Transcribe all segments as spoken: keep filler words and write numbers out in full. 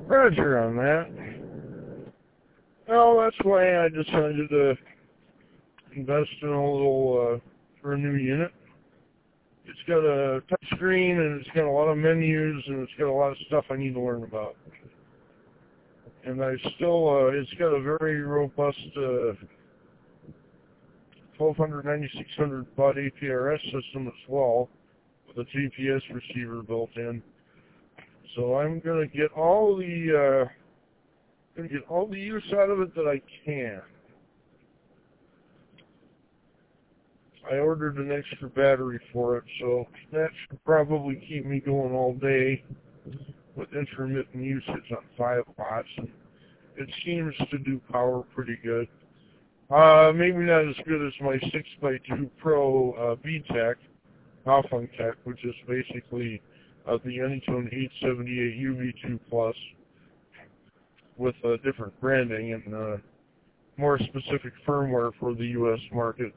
Roger on that. Well, that's why I decided to invest in a little, uh, for a new unit. It's got a touch screen, and it's got a lot of menus, and it's got a lot of stuff I need to learn about. And I still, uh, it's got a very robust, uh, twelve hundred, ninety-six hundred baud A P R S system as well, with a G P S receiver built in. So I'm gonna get all the, uh, gonna get all the use out of it that I can. I ordered an extra battery for it, so that should probably keep me going all day with intermittent usage on five watts. And it seems to do power pretty good. Uh, maybe not as good as my six by two Pro uh, B-Tech, Baofeng-Tech, which is basically uh, the Anytone eight seventy-eight U V two Plus with uh, different branding and uh, more specific firmware for the U S market.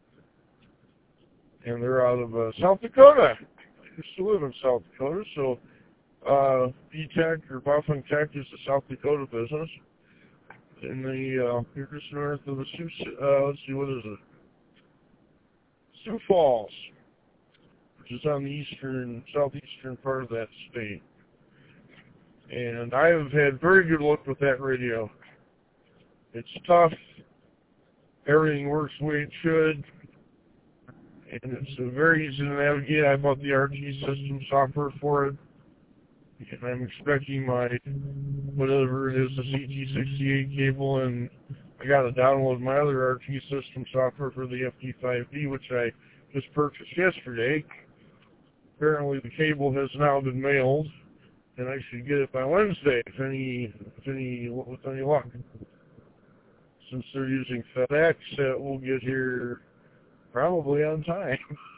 And they're out of uh, South Dakota. I used to live in South Dakota, so uh, B-Tech or Baofeng-Tech is a South Dakota business. In the, uh, you're just north of the Sioux, uh, let's see, what is it? Sioux Falls, which is on the eastern, southeastern part of that state. And I have had very good luck with that radio. It's tough. Everything works the way it should. And it's uh, very easy to navigate. I bought the R T system software for it. And I'm expecting my, whatever it is, the C T sixty-eight cable, and I got to download my other R T system software for the F D five D, which I just purchased yesterday. Apparently the cable has now been mailed, and I should get it by Wednesday, if any, if any, with any luck. Since they're using FedEx, it will get here probably on time.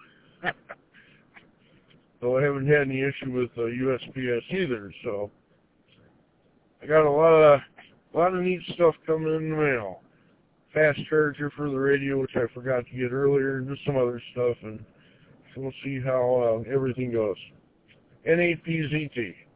Though I haven't had any issue with uh, U S P S either, so I got a lot of a lot of neat stuff coming in the mail. Fast charger for the radio, which I forgot to get earlier, and just some other stuff, and we'll see how uh, everything goes. N eight P Z T.